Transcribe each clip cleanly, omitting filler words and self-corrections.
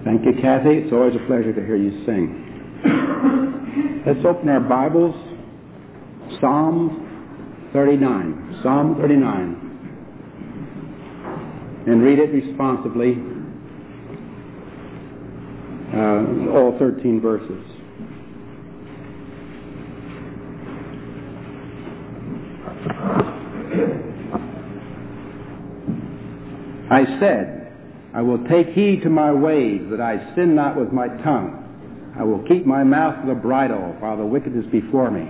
Thank you, Kathy. It's always a pleasure to hear you sing. Let's open our Bibles. Psalm 39. Psalm 39. And read it responsibly. All 13 verses. I said, I will take heed to my ways, that I sin not with my tongue. I will keep my mouth with a bridle, while the wicked is before me.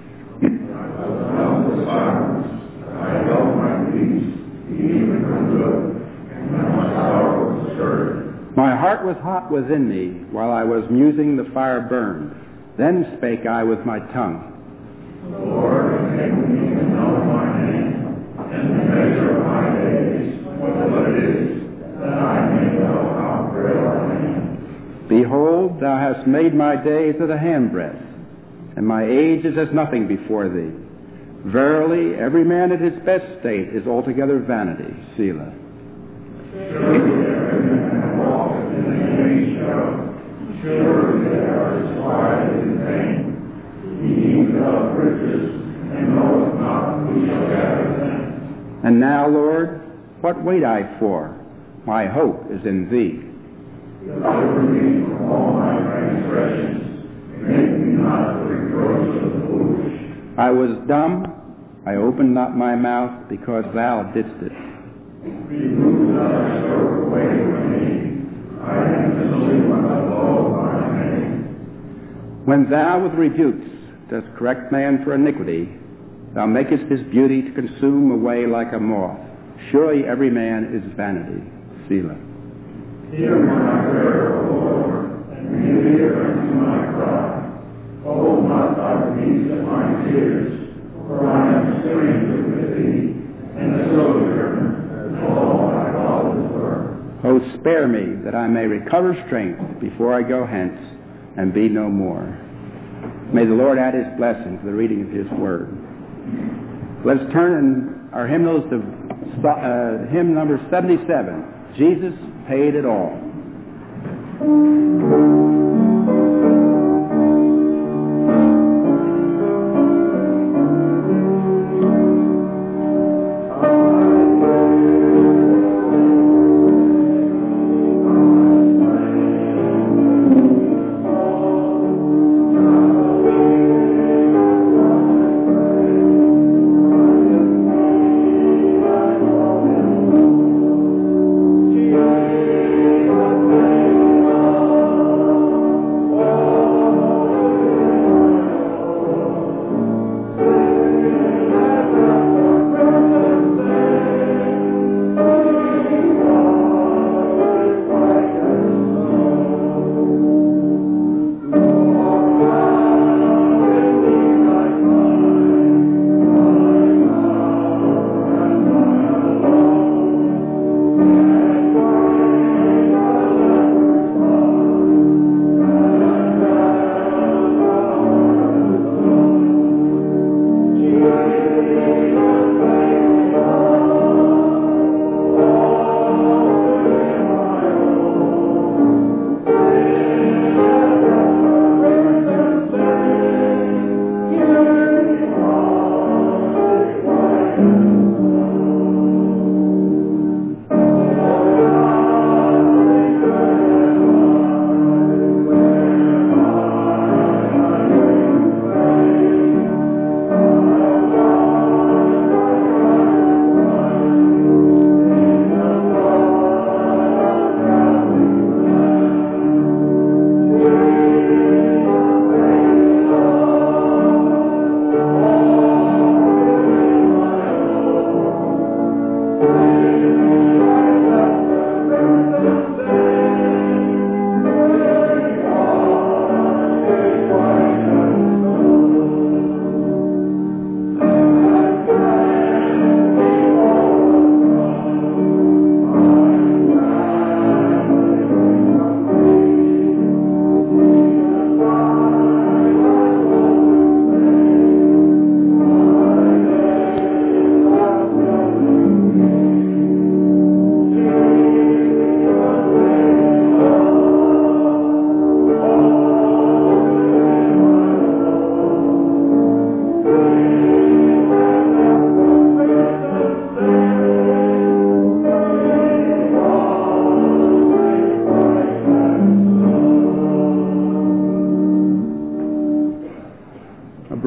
My heart was hot within me, while I was musing the fire burned. Then spake I with my tongue. The Lord has taken me to know my name, and the measure of my days, what it is, that I may know how frail I am. Behold, thou hast made my days as a handbreadth, and my age is as nothing before thee. Verily, every man at his best state is altogether vanity. Selah. Surely every man walketh in the vain show. Surely they are disquieted in vain. He eateth riches, and knoweth not who shall gather them. And now, Lord, what wait I for? My hope is in thee. Deliver me from all my transgressions. Make me not the reproach of the foolish. I was dumb, I opened not my mouth, because thou didst it. Remove thy sword away from me. I am asleep when I blow my name. When thou with rebukes dost correct man for iniquity, thou makest his beauty to consume away like a moth. Surely every man is vanity. Selah. Hear my prayer, O Lord, and give ear unto my cry. Hold not thy peace at my tears, for I am a stranger with thee, and a sojourner as all thy fathers were. O spare me, that I may recover strength before I go hence, and be no more. May the Lord add his blessing to the reading of his word. Let's turn in our hymnals to hymn number 77. Jesus paid it all.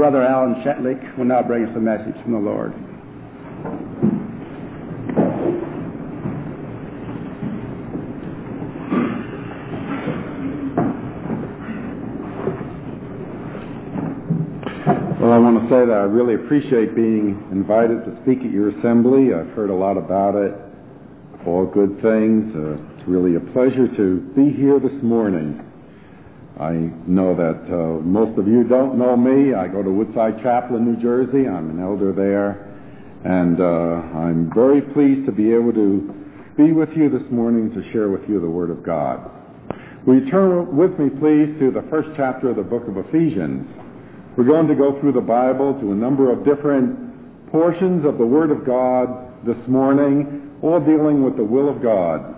Brother Alan Shetlick will now bring us a message from the Lord. Well, I want to say that I really appreciate being invited to speak at your assembly. I've heard a lot about it, all good things. It's really a pleasure to be here this morning. I know that most of you don't know me. I go to Woodside Chapel in New Jersey. I'm an elder there. And I'm very pleased to be able to be with you this morning to share with you the Word of God. Will you turn with me, please, to the first chapter of the book of Ephesians? We're going to go through the Bible to a number of different portions of the Word of God this morning, all dealing with the will of God.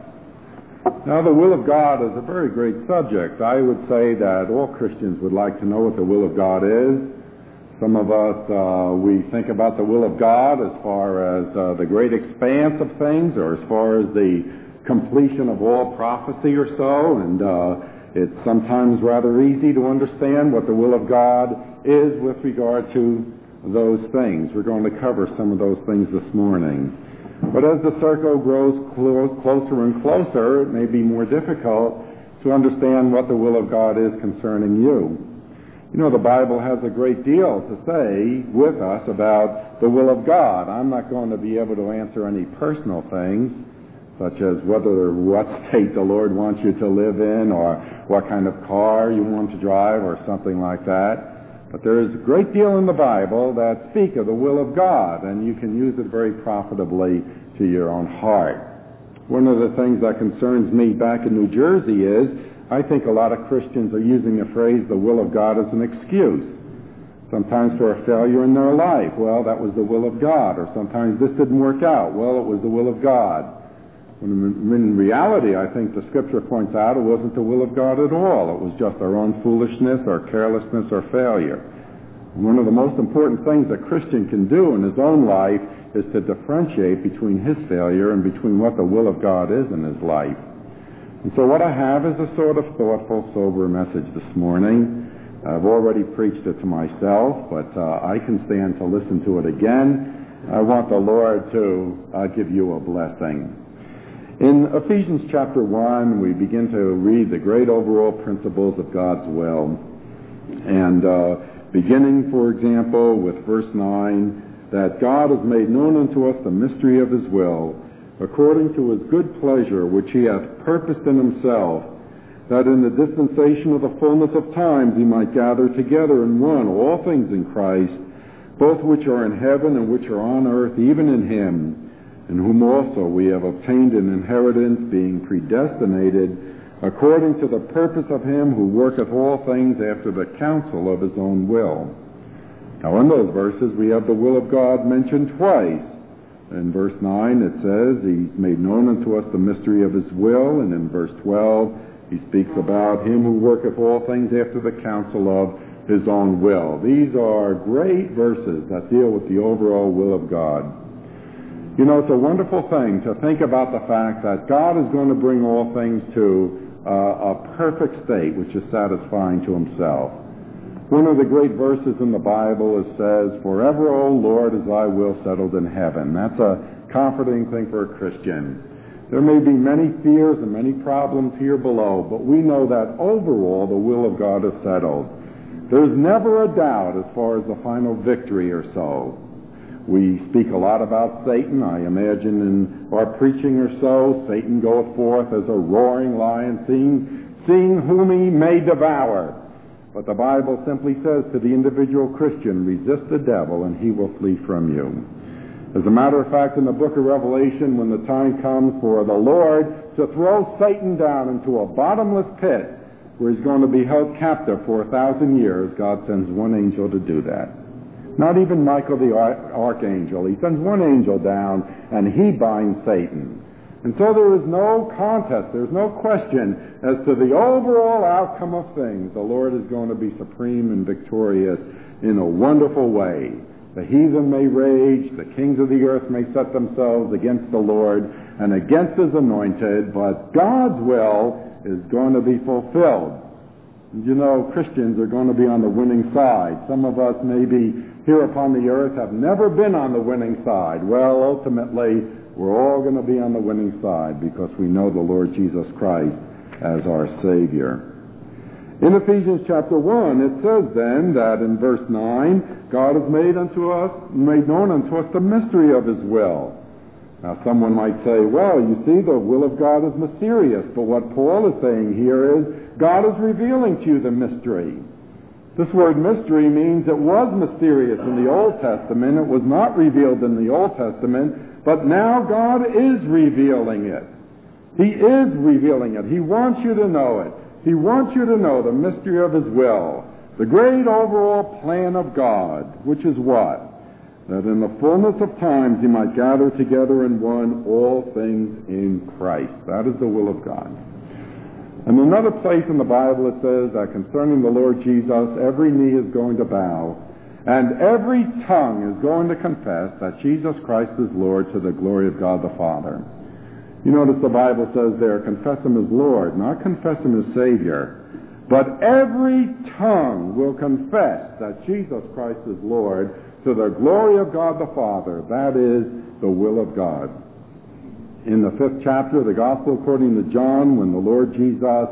Now, the will of God is a very great subject. I would say that all Christians would like to know what the will of God is. Some of us, we think about the will of God as far as the great expanse of things, or as far as the completion of all prophecy or so, and it's sometimes rather easy to understand what the will of God is with regard to those things. We're going to cover some of those things this morning. But as the circle grows closer and closer, it may be more difficult to understand what the will of God is concerning you. You know, the Bible has a great deal to say with us about the will of God. I'm not going to be able to answer any personal things, such as what state the Lord wants you to live in, or what kind of car you want to drive, or something like that. But there is a great deal in the Bible that speak of the will of God, and you can use it very profitably to your own heart. One of the things that concerns me back in New Jersey is I think a lot of Christians are using the phrase the will of God as an excuse. Sometimes for a failure in their life, well, that was the will of God. Or sometimes this didn't work out, well, it was the will of God. When in reality, I think the Scripture points out it wasn't the will of God at all. It was just our own foolishness or carelessness or failure. One of the most important things a Christian can do in his own life is to differentiate between his failure and between what the will of God is in his life. And so what I have is a sort of thoughtful, sober message this morning. I've already preached it to myself, but I can stand to listen to it again. I want the Lord to give you a blessing. In Ephesians chapter 1, we begin to read the great overall principles of God's will. And beginning, for example, with verse 9, that God has made known unto us the mystery of his will, according to his good pleasure, which he hath purposed in himself, that in the dispensation of the fullness of times he might gather together in one all things in Christ, both which are in heaven and which are on earth, even in him, in whom also we have obtained an inheritance, being predestinated according to the purpose of him who worketh all things after the counsel of his own will. Now in those verses we have the will of God mentioned twice. In verse 9 it says, he made known unto us the mystery of his will, and in verse 12 he speaks about him who worketh all things after the counsel of his own will. These are great verses that deal with the overall will of God. You know, it's a wonderful thing to think about the fact that God is going to bring all things to a perfect state which is satisfying to himself. One of the great verses in the Bible says, forever, O Lord, is thy will settled in heaven. That's a comforting thing for a Christian. There may be many fears and many problems here below, but we know that overall the will of God is settled. There's never a doubt as far as the final victory or so. We speak a lot about Satan. I imagine in our preaching or so, Satan goeth forth as a roaring lion, seeing whom he may devour. But the Bible simply says to the individual Christian, resist the devil and he will flee from you. As a matter of fact, in the book of Revelation, when the time comes for the Lord to throw Satan down into a bottomless pit where he's going to be held captive for 1,000 years, God sends one angel to do that. Not even Michael the archangel. He sends one angel down and he binds Satan. And so there is no contest, there's no question as to the overall outcome of things. The Lord is going to be supreme and victorious in a wonderful way. The heathen may rage, the kings of the earth may set themselves against the Lord and against his anointed, but God's will is going to be fulfilled. You know, Christians are going to be on the winning side. Some of us maybe here upon the earth have never been on the winning side. Well, ultimately, we're all going to be on the winning side because we know the Lord Jesus Christ as our Savior. In Ephesians chapter 1, it says then that in verse 9, God has made known unto us the mystery of His will. Now, someone might say, well, you see, the will of God is mysterious. But what Paul is saying here is, God is revealing to you the mystery. This word mystery means it was mysterious in the Old Testament. It was not revealed in the Old Testament. But now God is revealing it. He is revealing it. He wants you to know it. He wants you to know the mystery of His will. The great overall plan of God, which is what? That in the fullness of times He might gather together in one all things in Christ. That is the will of God. And another place in the Bible it says that concerning the Lord Jesus, every knee is going to bow, and every tongue is going to confess that Jesus Christ is Lord to the glory of God the Father. You notice the Bible says there, confess Him as Lord, not confess Him as Savior. But every tongue will confess that Jesus Christ is Lord to the glory of God the Father. That is the will of God. In the 5th chapter of the Gospel according to John, when the Lord Jesus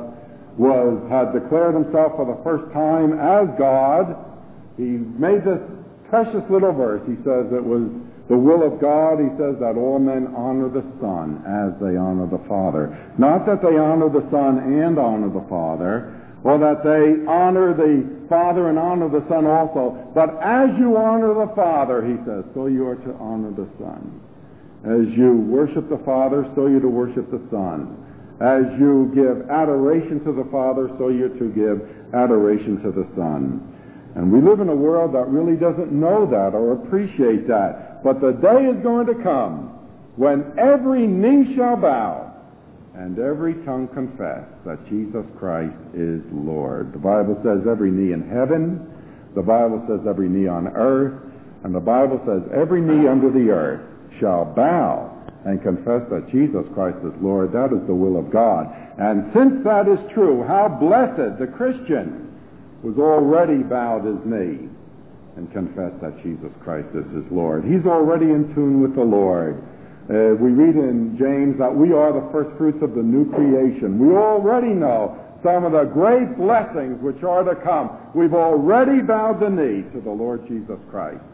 had declared Himself for the first time as God, He made this precious little verse. He says it was the will of God, He says, that all men honor the Son as they honor the Father. Not that they honor the Son and honor the Father, or that they honor the Father and honor the Son also, but as you honor the Father, He says, so you are to honor the Son. As you worship the Father, so you're to worship the Son. As you give adoration to the Father, so you're to give adoration to the Son. And we live in a world that really doesn't know that or appreciate that. But the day is going to come when every knee shall bow and every tongue confess that Jesus Christ is Lord. The Bible says every knee in heaven, the Bible says every knee on earth, and the Bible says every knee under the earth shall bow and confess that Jesus Christ is Lord. That is the will of God. And since that is true, how blessed the Christian was already bowed his knee and confessed that Jesus Christ is his Lord. He's already in tune with the Lord. We read in James that we are the first fruits of the new creation. We already know some of the great blessings which are to come. We've already bowed the knee to the Lord Jesus Christ.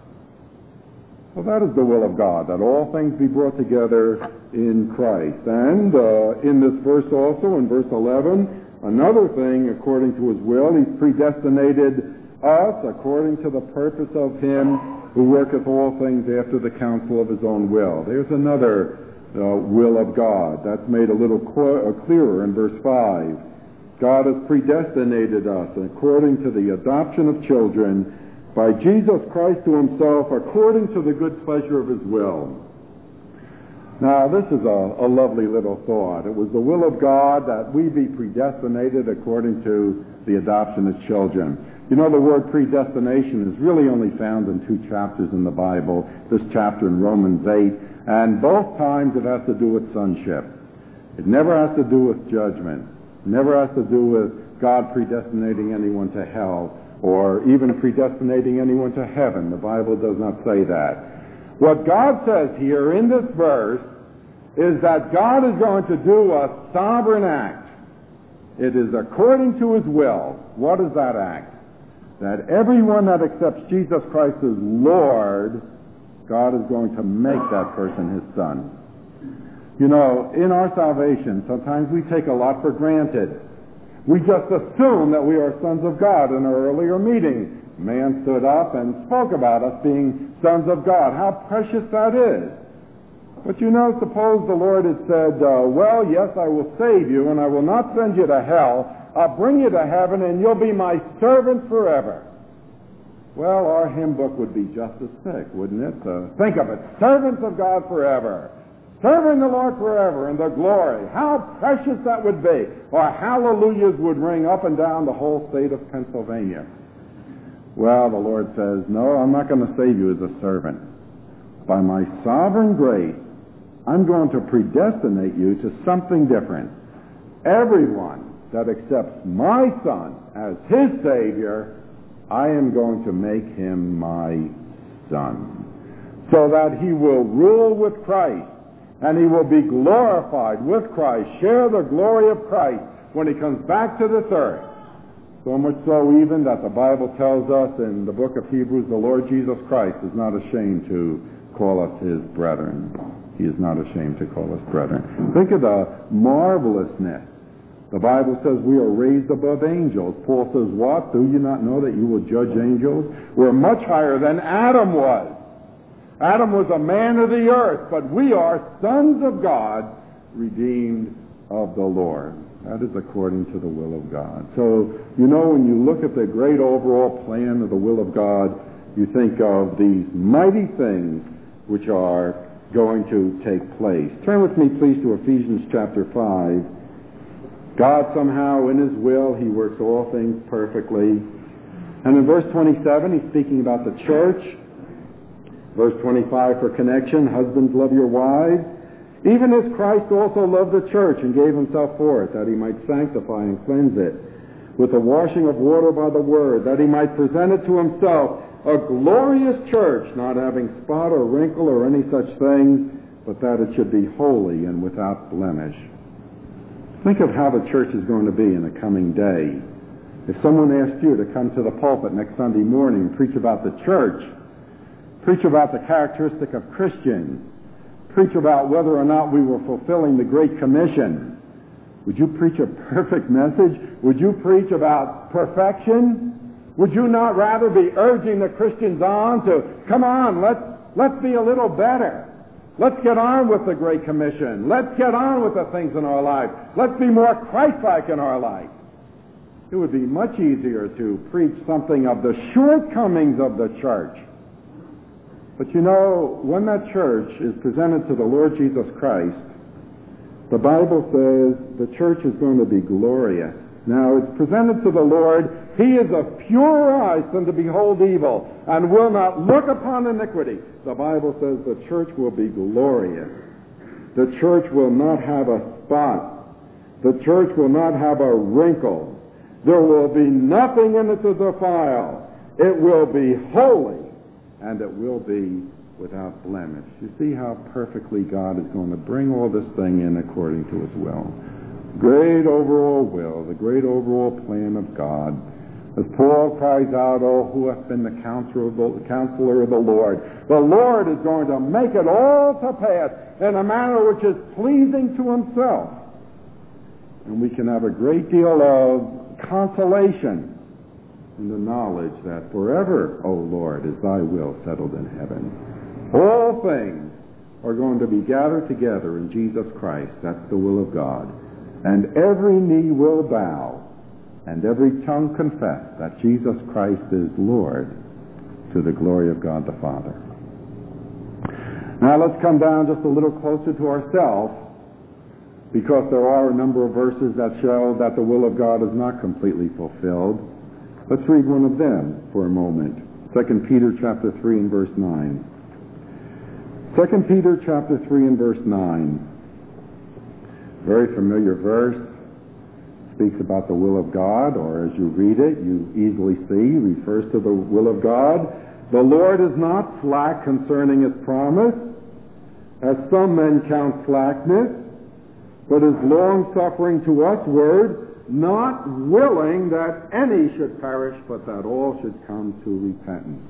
Well, that is the will of God, that all things be brought together in Christ. And in this verse also, in verse 11, another thing, according to His will, He's predestinated us according to the purpose of Him who worketh all things after the counsel of His own will. There's another will of God. That's made a little clearer in verse 5. God has predestinated us according to the adoption of children by Jesus Christ to Himself according to the good pleasure of His will. Now, this is a lovely little thought. It was the will of God that we be predestinated according to the adoption of children. You know, the word predestination is really only found in 2 chapters in the Bible, this chapter in Romans 8, and both times it has to do with sonship. It never has to do with judgment. It never has to do with God predestinating anyone to hell or even predestinating anyone to heaven. The Bible does not say that. What God says here in this verse is that God is going to do a sovereign act. It is according to His will. What is that act? That everyone that accepts Jesus Christ as Lord, God is going to make that person His son. You know, in our salvation, sometimes we take a lot for granted. We just assume that we are sons of God. In our earlier meeting, a man stood up and spoke about us being sons of God. How precious that is. But you know, suppose the Lord had said, well, yes, I will save you, and I will not send you to hell. I'll bring you to heaven, and you'll be my servant forever. Well, our hymn book would be just as thick, wouldn't it? Think of it. Servants of God forever. Serving the Lord forever in the glory. How precious that would be. Or hallelujahs would ring up and down the whole state of Pennsylvania. Well, the Lord says, no, I'm not going to save you as a servant. By my sovereign grace, I'm going to predestinate you to something different. Everyone that accepts my Son as his Savior, I am going to make him my son, so that he will rule with Christ, and he will be glorified with Christ, share the glory of Christ when he comes back to this earth. So much so even that the Bible tells us in the book of Hebrews, the Lord Jesus Christ is not ashamed to call us his brethren. He is not ashamed to call us brethren. Think of the marvelousness. The Bible says we are raised above angels. Paul says, what? Do you not know that you will judge angels? We're much higher than Adam was. Adam was a man of the earth, but we are sons of God, redeemed of the Lord. That is according to the will of God. So, when you look at the great overall plan of the will of God, you think of these mighty things which are going to take place. Turn with me, please, to Ephesians chapter 5. God somehow, in his will, he works all things perfectly. And in verse 27, he's speaking about the church. Verse 25, for connection, husbands, love your wives, even as Christ also loved the church and gave himself for it, that he might sanctify and cleanse it with the washing of water by the word, that he might present it to himself a glorious church, not having spot or wrinkle or any such thing, but that it should be holy and without blemish. Think of how the church is going to be in the coming day. If someone asked you to come to the pulpit next Sunday morning and preach about the church, preach about the characteristic of Christians, preach about whether or not we were fulfilling the Great Commission, would you preach a perfect message? Would you preach about perfection? Would you not rather be urging the Christians on to, come on, let's be a little better. Let's get on with the Great Commission. Let's get on with the things in our life. Let's be more Christ-like in our life. It would be much easier to preach something of the shortcomings of the church. But when that church is presented to the Lord Jesus Christ, the Bible says the church is going to be glorious. Now, it's presented to the Lord. He is of purer eyes than to behold evil, and will not look upon iniquity. The Bible says the church will be glorious. The church will not have a spot. The church will not have a wrinkle. There will be nothing in it to defile. It will be holy, and it will be without blemish. You see how perfectly God is going to bring all this thing in according to his will. Great overall will, the great overall plan of God. As Paul cries out, oh, who hath been the counselor of the Lord? The Lord is going to make it all to pass in a manner which is pleasing to himself. And we can have a great deal of consolation in the knowledge that forever, O Lord, is thy will settled in heaven. All things are going to be gathered together in Jesus Christ. That's the will of God. And every knee will bow, and every tongue confess that Jesus Christ is Lord, to the glory of God the Father. Now let's come down just a little closer to ourselves, because there are a number of verses that show that the will of God is not completely fulfilled. Let's read one of them for a moment. 2 Peter chapter 3 and verse 9. 2 Peter chapter 3 and verse 9. Very familiar verse. Speaks about the will of God, or as you read it, you easily see, refers to the will of God. The Lord is not slack concerning his promise, as some men count slackness, but is long-suffering to usward, not willing that any should perish, but that all should come to repentance.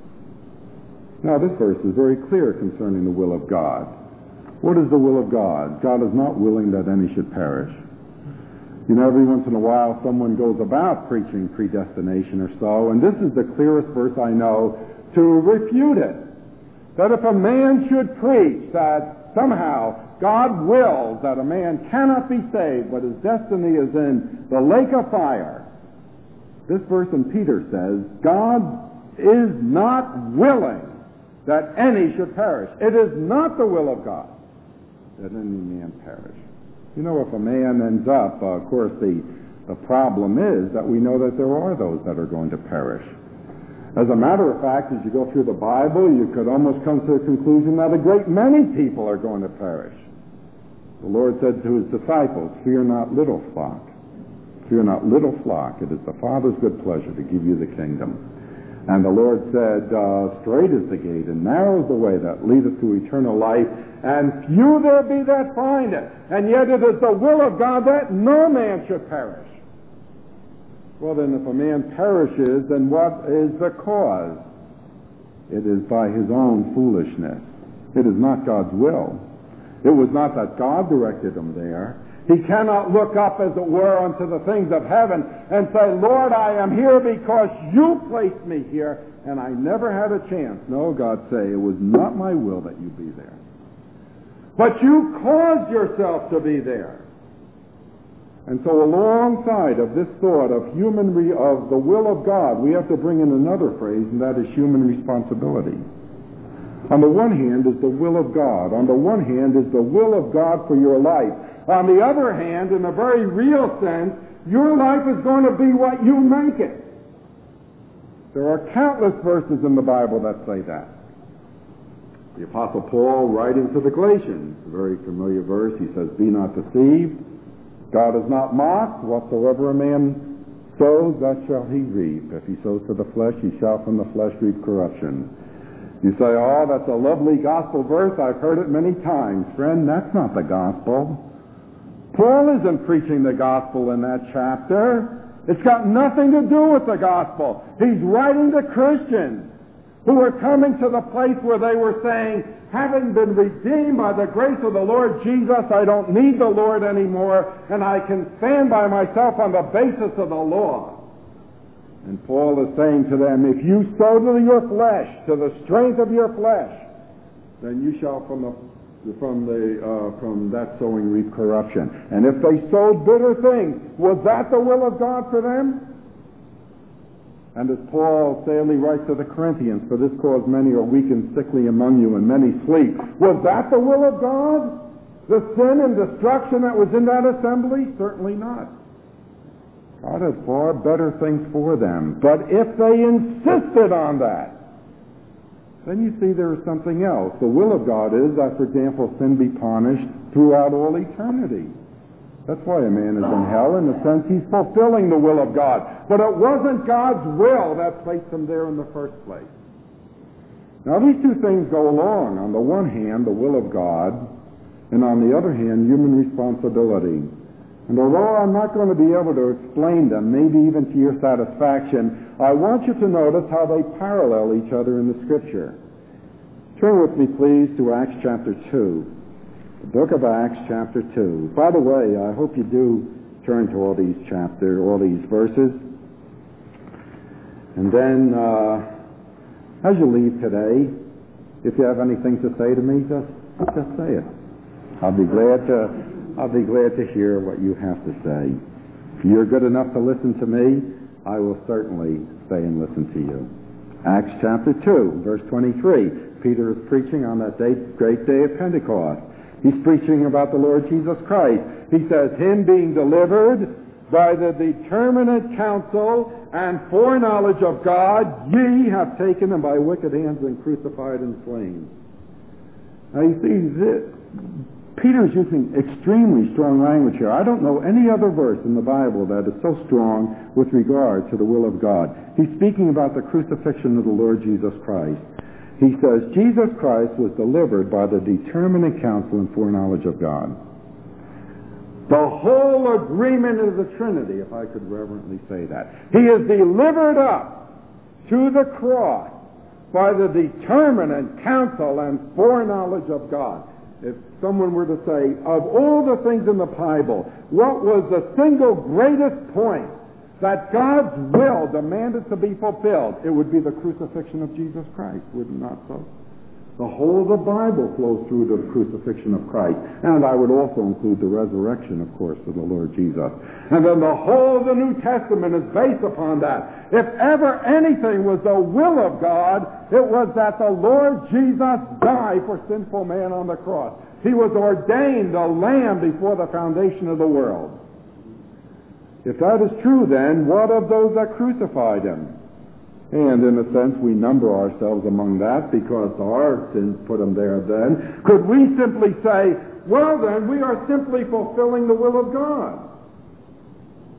Now this verse is very clear concerning the will of God. What is the will of God? God is not willing that any should perish. Every once in a while someone goes about preaching predestination or so, and this is the clearest verse I know to refute it. That if a man should preach that somehow God wills that a man cannot be saved, but his destiny is in the lake of fire, this verse in Peter says, God is not willing that any should perish. It is not the will of God that any man perish. If a man ends up, of course, the problem is that we know that there are those that are going to perish. As a matter of fact, as you go through the Bible, you could almost come to the conclusion that a great many people are going to perish. The Lord said to his disciples, fear not, little flock, Fear not, little flock. It is the Father's good pleasure to give you the kingdom. And the Lord said, straight is the gate, and narrow is the way that leadeth to eternal life, and few there be that find it. And yet it is the will of God that no man should perish. Well then, if a man perishes, then what is the cause? It is by his own foolishness. It is not God's will. It was not that God directed him there. He cannot look up, as it were, unto the things of heaven and say, Lord, I am here because you placed me here, and I never had a chance. No, God say, it was not my will that you be there. But you caused yourself to be there. And so alongside of this thought of of the will of God, we have to bring in another phrase, and that is human responsibility. On the one hand is the will of God. On the one hand is the will of God for your life. On the other hand, in a very real sense, your life is going to be what you make it. There are countless verses in the Bible that say that. The Apostle Paul, writing to the Galatians, a very familiar verse, he says, be not deceived. God is not mocked. Whatsoever a man sows, that shall he reap. If he sows to the flesh, he shall from the flesh reap corruption. You say, oh, that's a lovely gospel verse. I've heard it many times. Friend, that's not the gospel. Paul isn't preaching the gospel in that chapter. It's got nothing to do with the gospel. He's writing to Christians who were coming to the place where they were saying, having been redeemed by the grace of the Lord Jesus, I don't need the Lord anymore, and I can stand by myself on the basis of the law. And Paul is saying to them, if you sow to your flesh, to the strength of your flesh, then you shall from that sowing reap corruption. And if they sowed bitter things, was that the will of God for them? And as Paul sadly writes to the Corinthians, for this cause many are weak and sickly among you, and many sleep. Was that the will of God? The sin and destruction that was in that assembly? Certainly not. God had far better things for them. But if they insisted on that, then you see there is something else. The will of God is that, for example, sin be punished throughout all eternity. That's why a man is in hell. In a sense, he's fulfilling the will of God. But it wasn't God's will that placed him there in the first place. Now, these two things go along. On the one hand, the will of God, and on the other hand, human responsibility. And although I'm not going to be able to explain them, maybe even to your satisfaction, I want you to notice how they parallel each other in the Scripture. Turn with me, please, to Acts chapter 2. The book of Acts chapter 2. By the way, I hope you do turn to all these verses. And then, as you leave today, if you have anything to say to me, just say it. I'll be glad to hear what you have to say. If you're good enough to listen to me, I will certainly stay and listen to you. Acts chapter 2, verse 23. Peter is preaching on that great day of Pentecost. He's preaching about the Lord Jesus Christ. He says, him being delivered by the determinate counsel and foreknowledge of God, ye have taken him by wicked hands and crucified and slain. Now you see, Peter's using extremely strong language here. I don't know any other verse in the Bible that is so strong with regard to the will of God. He's speaking about the crucifixion of the Lord Jesus Christ. He says, Jesus Christ was delivered by the determinate counsel and foreknowledge of God. The whole agreement of the Trinity, if I could reverently say that. He is delivered up to the cross by the determinate counsel and foreknowledge of God. If someone were to say, of all the things in the Bible, what was the single greatest point that God's will demanded to be fulfilled, it would be the crucifixion of Jesus Christ, would it not so? The whole of the Bible flows through to the crucifixion of Christ. And I would also include the resurrection, of course, of the Lord Jesus. And then the whole of the New Testament is based upon that. If ever anything was the will of God, it was that the Lord Jesus die for sinful man on the cross. He was ordained a lamb before the foundation of the world. If that is true, then, what of those that crucified him? And in a sense, we number ourselves among that because our sins put him there then. Could we simply say, well then, we are simply fulfilling the will of God?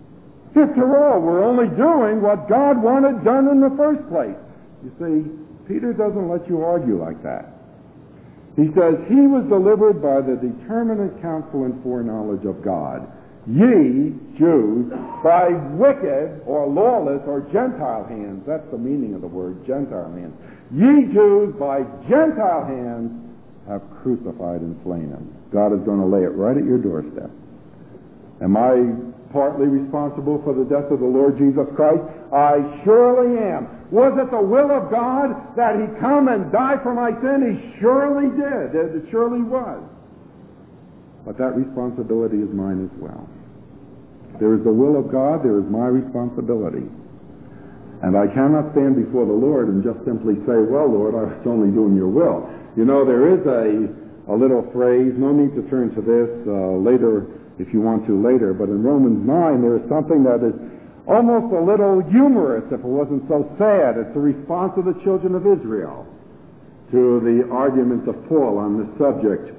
After all, we're only doing what God wanted done in the first place. You see, Peter doesn't let you argue like that. He says, he was delivered by the determinate counsel and foreknowledge of God. Ye, Jews, by wicked or lawless or Gentile hands, that's the meaning of the word, Gentile hands. Ye Jews, by Gentile hands, have crucified and slain him. God is going to lay it right at your doorstep. Am I partly responsible for the death of the Lord Jesus Christ? I surely am. Was it the will of God that he come and die for my sin? He surely did. It surely was. But that responsibility is mine as well. There is the will of God, there is my responsibility. And I cannot stand before the Lord and just simply say, well, Lord, I was only doing your will. You know, there is a little phrase, no need to turn to this later if you want to later, but in Romans 9 there is something that is almost a little humorous if it wasn't so sad. It's a response of the children of Israel to the arguments of Paul on this subject.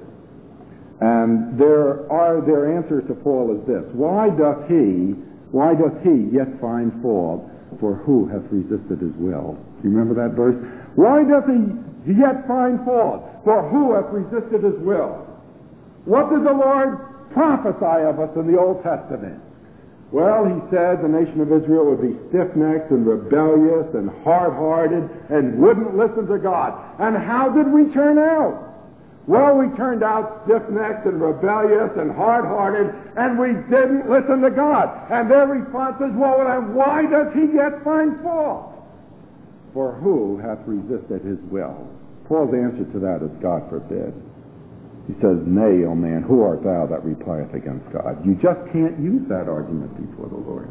And their answer to Paul is this: why doth he yet find fault, for who hath resisted his will? Do you remember that verse? Why doth he yet find fault, for who hath resisted his will? What did the Lord prophesy of us in the Old Testament? Well, he said the nation of Israel would be stiff-necked and rebellious and hard-hearted and wouldn't listen to God. And how did we turn out? Well, we turned out stiff-necked and rebellious and hard-hearted, and we didn't listen to God. And their response is, well, then why does he yet find fault? For who hath resisted his will? Paul's answer to that is, God forbid. He says, nay, O man, who art thou that replieth against God? You just can't use that argument before the Lord.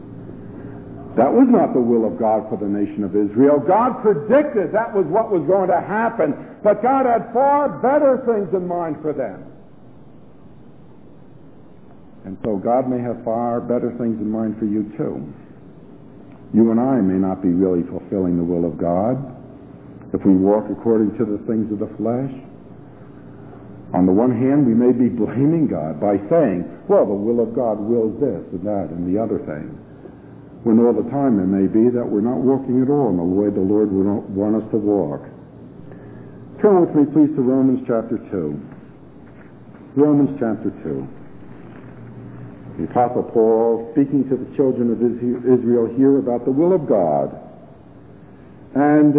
That was not the will of God for the nation of Israel. God predicted that was what was going to happen, but God had far better things in mind for them. And so God may have far better things in mind for you too. You and I may not be really fulfilling the will of God if we walk according to the things of the flesh. On the one hand, we may be blaming God by saying, well, the will of God wills this and that and the other thing. When all the time it may be that we're not walking at all in the way the Lord would want us to walk. Turn with me, please, to Romans chapter 2. Romans chapter 2. The Apostle Paul speaking to the children of Israel here about the will of God. And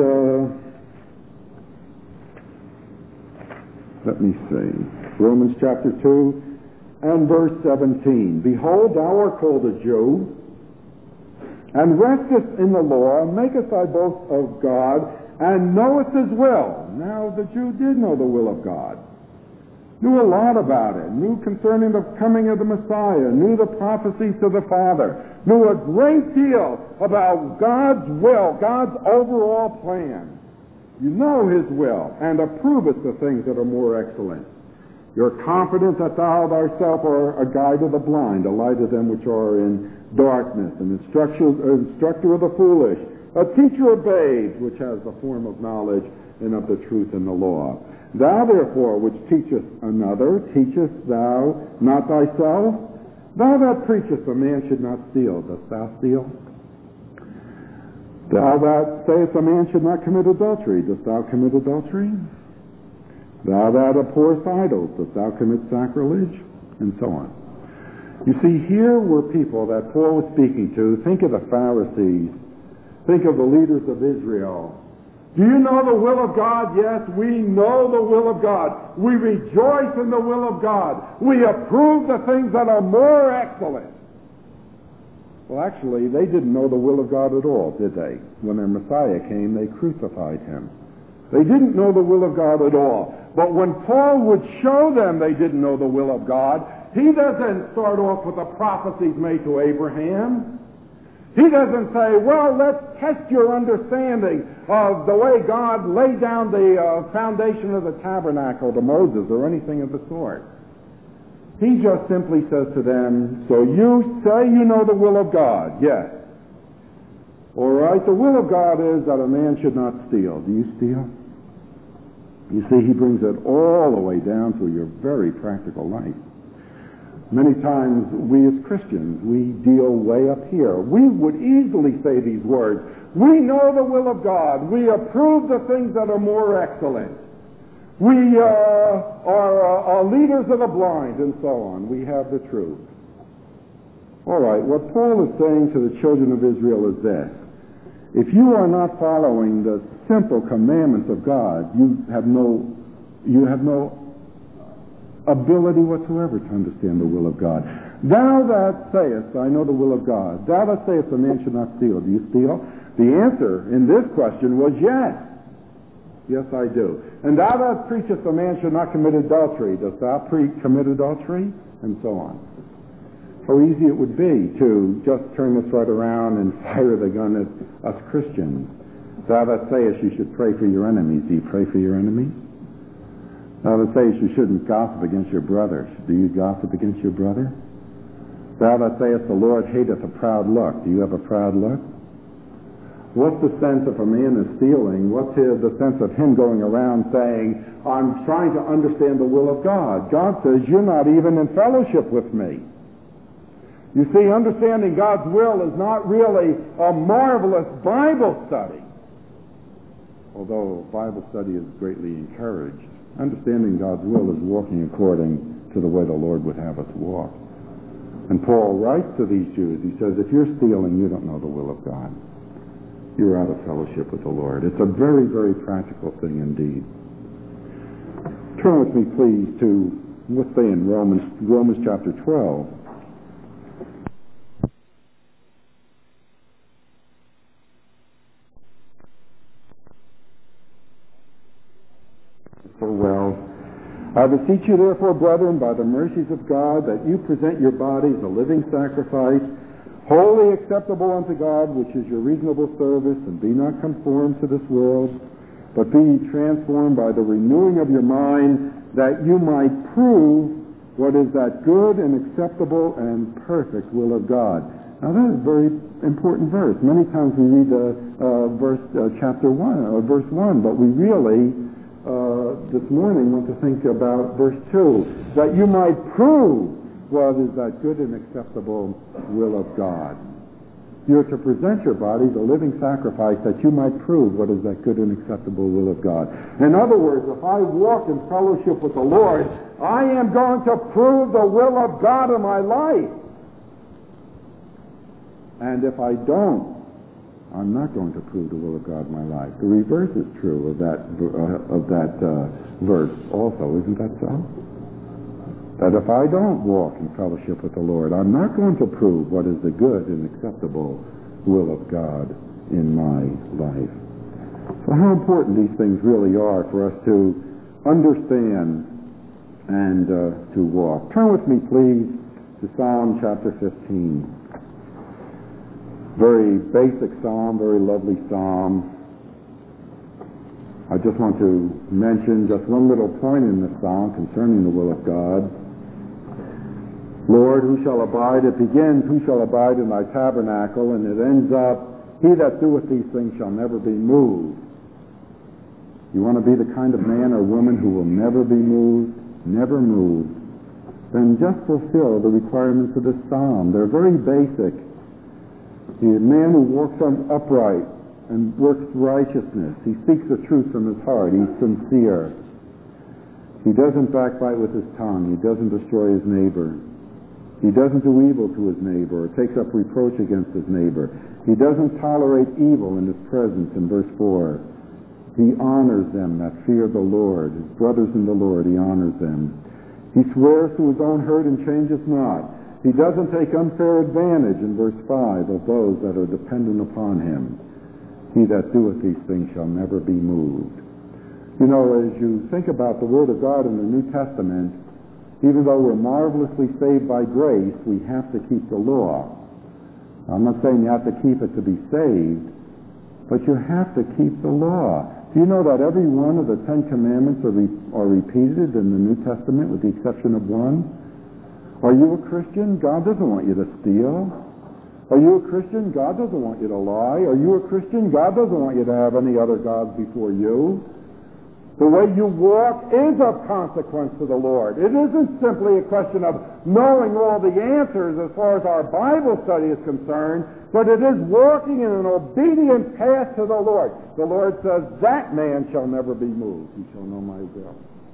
let me see. Romans chapter 2 and verse 17. Behold, thou art called a Jew, and restest in the law, and makest thy boast of God, and knowest his will. Now the Jew did know the will of God. Knew a lot about it. Knew concerning the coming of the Messiah. Knew the prophecies of the Father. Knew a great deal about God's will, God's overall plan. You know his will, and approvest the things that are more excellent. You're confident that thou thyself art a guide of the blind, a light of them which are in darkness, an instructor of the foolish, a teacher of babes, which has the form of knowledge and of the truth in the law. Thou therefore which teachest another, teachest thou not thyself? Thou that preachest a man should not steal, dost thou steal? Thou that sayest a man should not commit adultery, dost thou commit adultery? Thou that abhorrest idols, dost thou commit sacrilege? And so on. You see, here were people that Paul was speaking to. Think of the Pharisees. Think of the leaders of Israel. Do you know the will of God? Yes, we know the will of God. We rejoice in the will of God. We approve the things that are more excellent. Well, actually, they didn't know the will of God at all, did they? When their Messiah came, they crucified him. They didn't know the will of God at all. But when Paul would show them they didn't know the will of God, he doesn't start off with the prophecies made to Abraham. He doesn't say, well, let's test your understanding of the way God laid down the foundation of the tabernacle to Moses or anything of the sort. He just simply says to them, so you say you know the will of God? Yes. All right, the will of God is that a man should not steal. Do you steal? You see, he brings it all the way down to your very practical life. Many times we as Christians, we deal way up here. We would easily say these words. We know the will of God. We approve the things that are more excellent. We are leaders of the blind and so on. We have the truth. All right, what Paul is saying to the children of Israel is this. If you are not following the simple commandments of God, you have no ability whatsoever to understand the will of God. Thou that sayest, I know the will of God. Thou that sayest, a man should not steal. Do you steal? The answer in this question was yes. Yes, I do. And thou that preachest, a man should not commit adultery. Dost thou commit adultery? And so on. How easy it would be to just turn this right around and fire the gun at us Christians. Thou that sayest you should pray for your enemies. Do you pray for your enemies? Thou that sayest you shouldn't gossip against your brother. Do you gossip against your brother? Thou that sayest the Lord hateth a proud look. Do you have a proud look? What's the sense if a man is stealing? What's the sense of him going around saying, I'm trying to understand the will of God? God says, you're not even in fellowship with me. You see, understanding God's will is not really a marvelous Bible study. Although Bible study is greatly encouraged, understanding God's will is walking according to the way the Lord would have us walk. And Paul writes to these Jews, he says, if you're stealing, you don't know the will of God. You're out of fellowship with the Lord. It's a very, very practical thing indeed. Turn with me, please, to, let's say in Romans chapter 12. I beseech you, therefore, brethren, by the mercies of God, that you present your bodies a living sacrifice, wholly acceptable unto God, which is your reasonable service, and be not conformed to this world, but be ye transformed by the renewing of your mind, that you might prove what is that good and acceptable and perfect will of God. Now that is a very important verse. Many times we read chapter 1 or verse 1, but we really this morning want to think about verse 2, that you might prove what is that good and acceptable will of God. You're to present your bodies a living sacrifice that you might prove what is that good and acceptable will of God. In other words, if I walk in fellowship with the Lord, I am going to prove the will of God in my life. And if I don't, I'm not going to prove the will of God in my life. The reverse is true of that verse also, isn't that so? That if I don't walk in fellowship with the Lord, I'm not going to prove what is the good and acceptable will of God in my life. So how important these things really are for us to understand and to walk. Turn with me, please, to Psalm chapter 15. Very basic psalm, very lovely psalm. I just want to mention just one little point in this psalm concerning the will of God. Lord, who shall abide? It begins, who shall abide in thy tabernacle? And it ends up, he that doeth these things shall never be moved. You want to be the kind of man or woman who will never be moved, never moved, then just fulfill the requirements of this psalm. They're very basic. The man who walks upright and works righteousness. He speaks the truth from his heart. He's sincere. He doesn't backbite with his tongue. He doesn't destroy his neighbor. He doesn't do evil to his neighbor or takes up reproach against his neighbor. He doesn't tolerate evil in his presence in verse 4. He honors them that fear the Lord. His brothers in the Lord, he honors them. He swears to his own hurt and changes not. He doesn't take unfair advantage in verse 5 of those that are dependent upon him. He that doeth these things shall never be moved. You know, as you think about the Word of God in the New Testament, even though we're marvelously saved by grace, we have to keep the law. I'm not saying you have to keep it to be saved, but you have to keep the law. Do you know that every one of the 10 Commandments are repeated in the New Testament with the exception of one? Are you a Christian? God doesn't want you to steal. Are you a Christian? God doesn't want you to lie. Are you a Christian? God doesn't want you to have any other gods before you. The way you walk is of consequence to the Lord. It isn't simply a question of knowing all the answers as far as our Bible study is concerned, but it is walking in an obedient path to the Lord. The Lord says, that man shall never be moved. He shall know my will.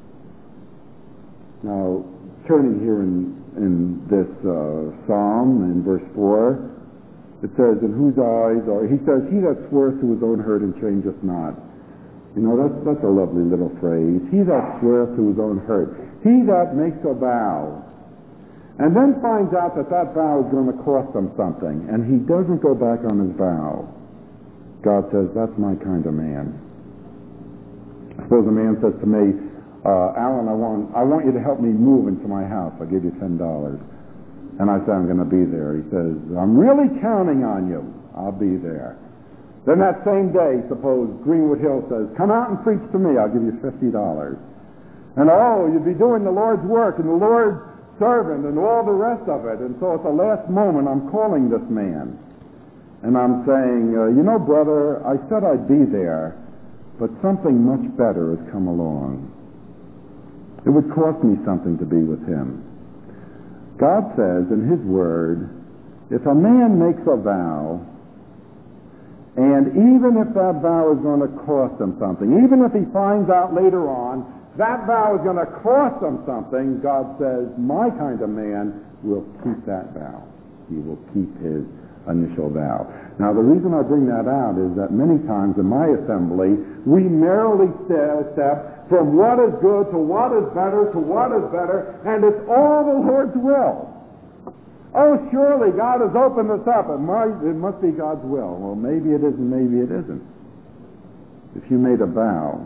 Now, turning here in this psalm, in verse 4, it says, in whose eyes are, he says, he that sweareth to his own hurt and changeth not. You know, that's a lovely little phrase. He that sweareth to his own hurt. He that makes a vow and then finds out that vow is going to cost him something, and he doesn't go back on his vow. God says, that's my kind of man. Suppose a man says to me, Alan, I want you to help me move into my house. I'll give you $10. And I say, I'm going to be there. He says, I'm really counting on you. I'll be there. Then that same day, suppose Greenwood Hill says, come out and preach to me, I'll give you $50. And you'd be doing the Lord's work and the Lord's servant and all the rest of it. And so at the last moment, I'm calling this man. And I'm saying, you know, brother, I said I'd be there, but something much better has come along. It would cost me something to be with him. God says in his word, if a man makes a vow, and even if that vow is going to cost him something, even if he finds out later on that vow is going to cost him something, God says, my kind of man will keep that vow. He will keep his initial vow. Now, the reason I bring that out is that many times in my assembly, we merely step from what is good to what is better to what is better, and it's all the Lord's will. Oh, surely God has opened this up. It must be God's will. Well, maybe it isn't, maybe it isn't. If you made a vow,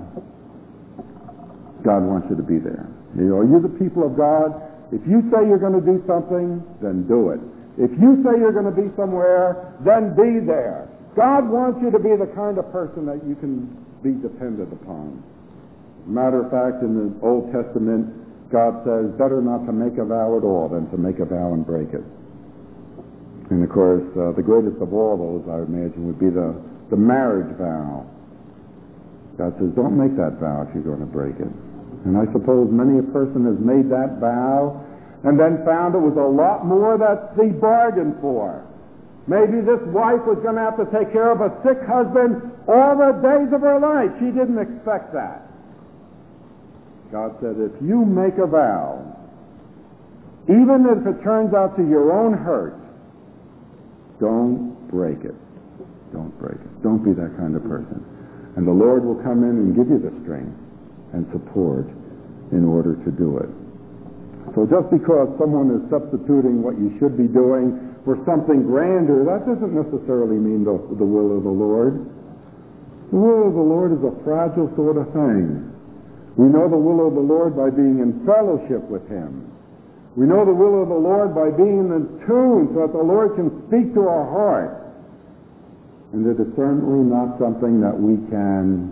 God wants you to be there. You know, you're the people of God. If you say you're going to do something, then do it. If you say you're going to be somewhere, then be there. God wants you to be the kind of person that you can be dependent upon. Matter of fact, in the Old Testament, God says, better not to make a vow at all than to make a vow and break it. And of course, the greatest of all those, I would imagine, would be the marriage vow. God says, don't make that vow if you're going to break it. And I suppose many a person has made that vow and then found it was a lot more that he bargained for. Maybe this wife was going to have to take care of a sick husband all the days of her life. She didn't expect that. God said, if you make a vow, even if it turns out to your own hurt, don't break it. Don't break it. Don't be that kind of person. And the Lord will come in and give you the strength and support in order to do it. So just because someone is substituting what you should be doing for something grander, that doesn't necessarily mean the will of the Lord. The will of the Lord is a fragile sort of thing. We know the will of the Lord by being in fellowship with him. We know the will of the Lord by being in tune so that the Lord can speak to our heart. And it is certainly not something that we can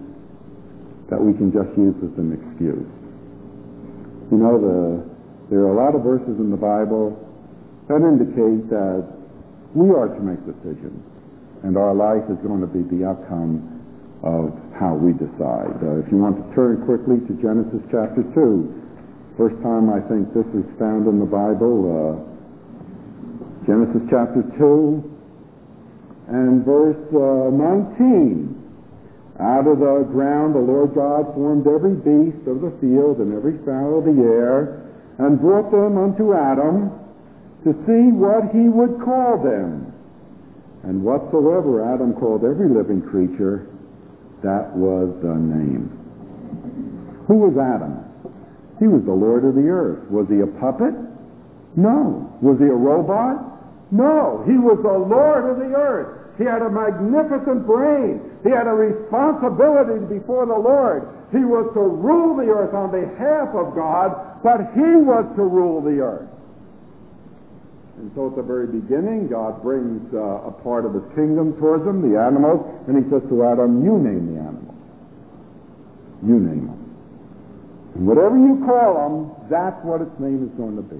just use as an excuse. You know, there are a lot of verses in the Bible that indicate that we are to make decisions, and our life is going to be the outcome of how we decide. If you want to turn quickly to Genesis chapter 2, first time I think this is found in the Bible, Genesis chapter 2 and verse 19. Out of the ground the Lord God formed every beast of the field and every fowl of the air, and brought them unto Adam to see what he would call them. And whatsoever Adam called every living creature, that was the name. Who was Adam? He was the Lord of the earth. Was he a puppet? No. Was he a robot? No. He was the Lord of the earth. He had a magnificent brain. He had a responsibility before the Lord. He was to rule the earth on behalf of God, but he was to rule the earth. And so at the very beginning, God brings a part of his kingdom towards him, the animals, and he says to Adam, you name the animals. You name them. And whatever you call them, that's what its name is going to be.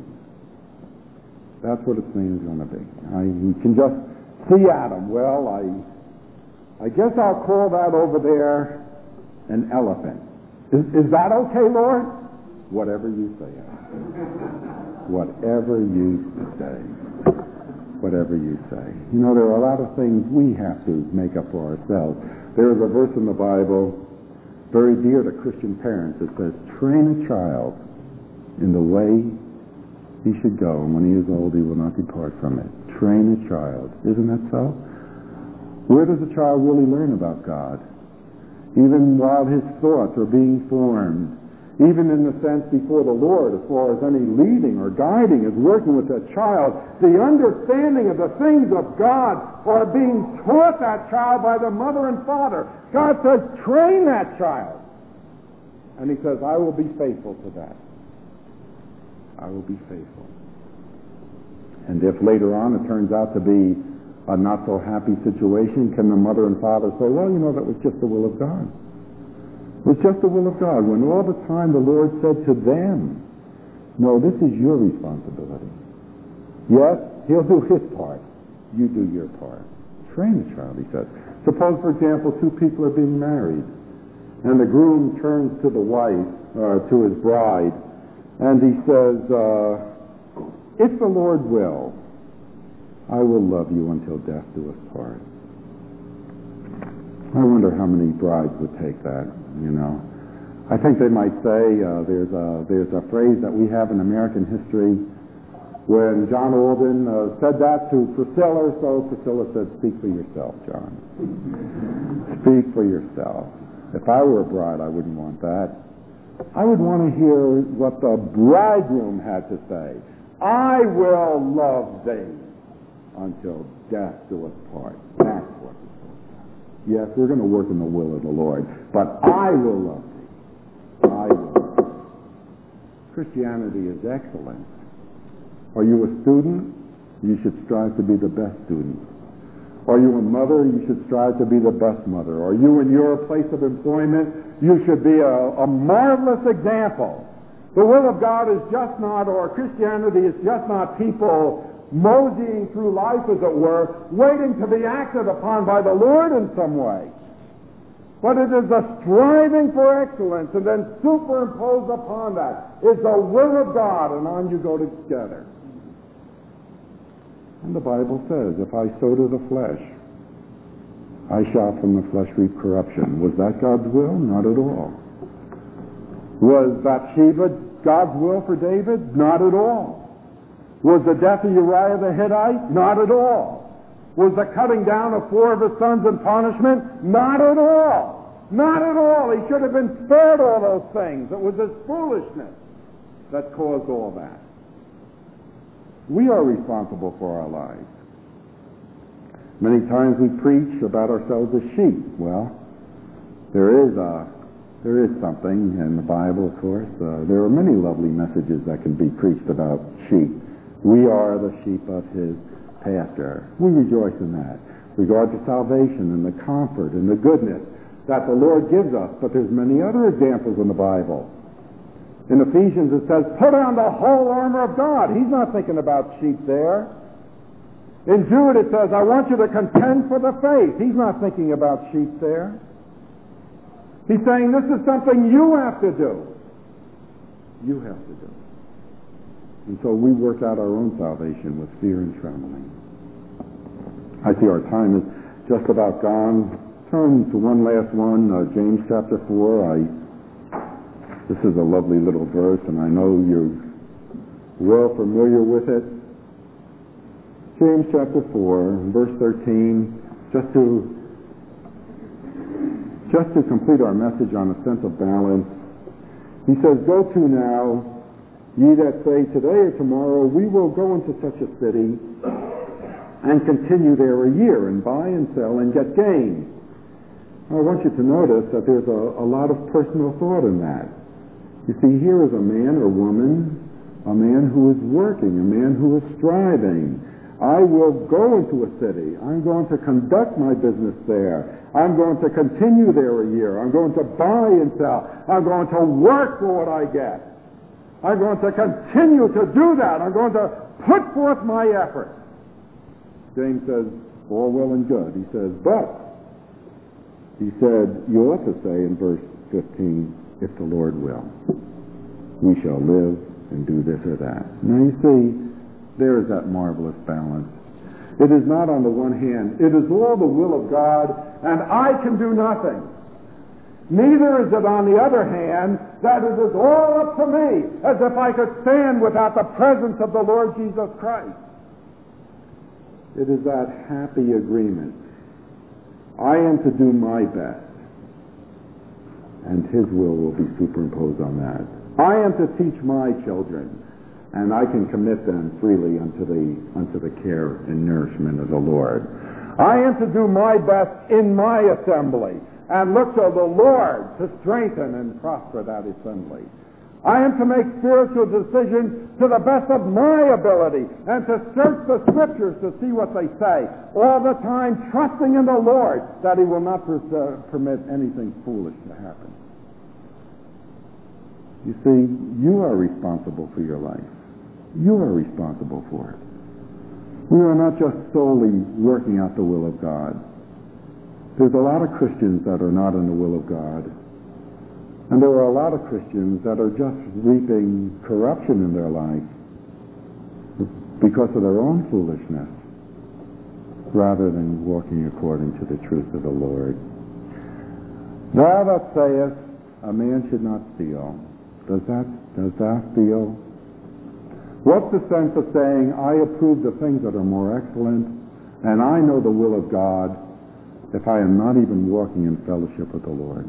That's what its name is going to be. You can just see Adam. Well, I guess I'll call that over there an elephant. Is that okay, Lord? Whatever you say. Whatever you say. Whatever you say. You know, there are a lot of things we have to make up for ourselves. There is a verse in the Bible very dear to Christian parents. It says, train a child in the way he should go, and when he is old, he will not depart from it. Train a child. Isn't that so? Where does a child really learn about God? Even while his thoughts are being formed, even in the sense before the Lord, as far as any leading or guiding is working with that child, the understanding of the things of God are being taught that child by the mother and father. God says, train that child. And he says, I will be faithful to that. I will be faithful. And if later on it turns out to be a not so happy situation, can the mother and father say, well, you know, that was just the will of God. It was just the will of God, when all the time the Lord said to them, no, this is your responsibility. Yes, he'll do his part. You do your part. Train the child, he says. Suppose, for example, two people are being married, and the groom turns to the wife, or to his bride, and he says, if the Lord will, I will love you until death do us part. I wonder how many brides would take that, you know. I think they might say, there's a phrase that we have in American history when John Alden said that to Priscilla, so Priscilla said, speak for yourself, John. Speak for yourself. If I were a bride, I wouldn't want that. I would want to hear what the bridegroom had to say. I will love thee until death do us part. That's what it's about. Yes, we're going to work in the will of the Lord, but I will love thee. I will love thee. Christianity is excellent. Are you a student? You should strive to be the best student. Are you a mother? You should strive to be the best mother. Are you in your place of employment? You should be a marvelous example. The will of God is just not, or Christianity is just not people moseying through life, as it were, waiting to be acted upon by the Lord in some way. But it is a striving for excellence, and then superimposed upon that is the will of God, and on you go together. And the Bible says, if I sow to the flesh, I shall from the flesh reap corruption. Was that God's will? Not at all. Was Bathsheba God's will for David? Not at all. Was the death of Uriah the Hittite? Not at all. Was the cutting down of 4 of his sons in punishment? Not at all. Not at all. He should have been spared all those things. It was his foolishness that caused all that. We are responsible for our lives. Many times we preach about ourselves as sheep. Well, there is something in the Bible, of course. There are many lovely messages that can be preached about sheep. We are the sheep of his pasture. We rejoice in that. With regard to salvation and the comfort and the goodness that the Lord gives us. But there's many other examples in the Bible. In Ephesians it says, put on the whole armor of God. He's not thinking about sheep there. In Jude it says, I want you to contend for the faith. He's not thinking about sheep there. He's saying this is something you have to do. You have to do. And so we work out our own salvation with fear and trembling. I see our time is just about gone. Turn to one last one, James chapter 4. This is a lovely little verse, and I know you're well familiar with it. James chapter 4, verse 13, just to complete our message on a sense of balance. He says, go to now, ye that say, today or tomorrow we will go into such a city and continue there a year and buy and sell and get gain. I want you to notice that there's a lot of personal thought in that. You see, here is a man or woman, a man who is working, a man who is striving. I will go into a city. I'm going to conduct my business there. I'm going to continue there a year. I'm going to buy and sell. I'm going to work for what I get. I'm going to continue to do that. I'm going to put forth my effort. James says, all well and good. He says, but, he said, you ought to say in verse 15, if the Lord will. We shall live and do this or that. Now you see, there is that marvelous balance. It is not on the one hand, it is all the will of God, and I can do nothing. Neither is it on the other hand that it is all up to me, as if I could stand without the presence of the Lord Jesus Christ. It is that happy agreement. I am to do my best, and His will be superimposed on that. I am to teach my children, and I can commit them freely unto the care and nourishment of the Lord. I am to do my best in my assembly, and look to the Lord to strengthen and prosper that assembly. I am to make spiritual decisions to the best of my ability, and to search the Scriptures to see what they say, all the time trusting in the Lord that He will not permit anything foolish to happen. You see, you are responsible for your life. You are responsible for it. We are not just solely working out the will of God. There's a lot of Christians that are not in the will of God. And there are a lot of Christians that are just reaping corruption in their life because of their own foolishness, rather than walking according to the truth of the Lord. Thou that sayest, a man should not steal. Does that steal? What's the sense of saying, I approve the things that are more excellent, and I know the will of God, if I am not even walking in fellowship with the Lord?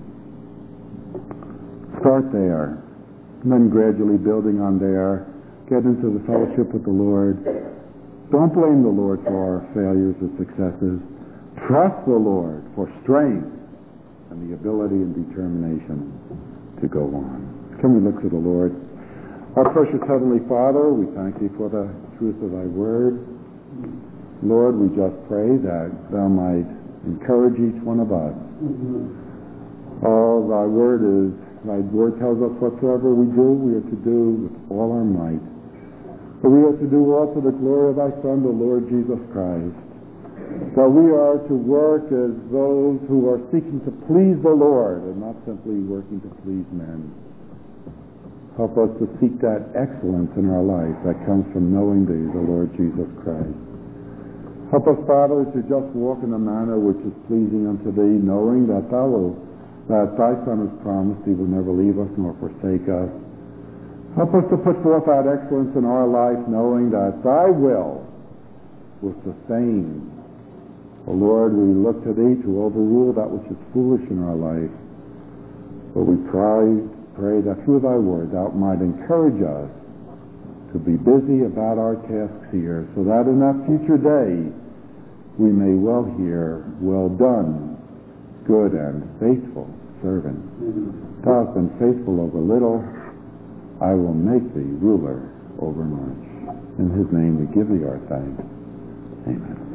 Start there, and then gradually building on there, get into the fellowship with the Lord. Don't blame the Lord for our failures or successes. Trust the Lord for strength and the ability and determination to go on. Can we look to the Lord? Our precious Heavenly Father, we thank Thee for the truth of Thy Word. Lord, we just pray that Thou might encourage each one of us. Oh, Thy Word tells us whatsoever we do, we are to do with all our might. But we are to do all to the glory of Thy Son, the Lord Jesus Christ. So we are to work as those who are seeking to please the Lord and not simply working to please men. Help us to seek that excellence in our life that comes from knowing Thee, the Lord Jesus Christ. Help us, Father, to just walk in a manner which is pleasing unto Thee, knowing that Thy Son has promised He will never leave us nor forsake us. Help us to put forth that excellence in our life, knowing that Thy will sustain. O Lord, we look to Thee to overrule that which is foolish in our life. But we pray that through Thy Word Thou might encourage us to be busy about our tasks here, so that in that future day we may well hear, well done, good and faithful servant. Thou hast been faithful over little, I will make Thee ruler over much. In His name we give Thee our thanks. Amen.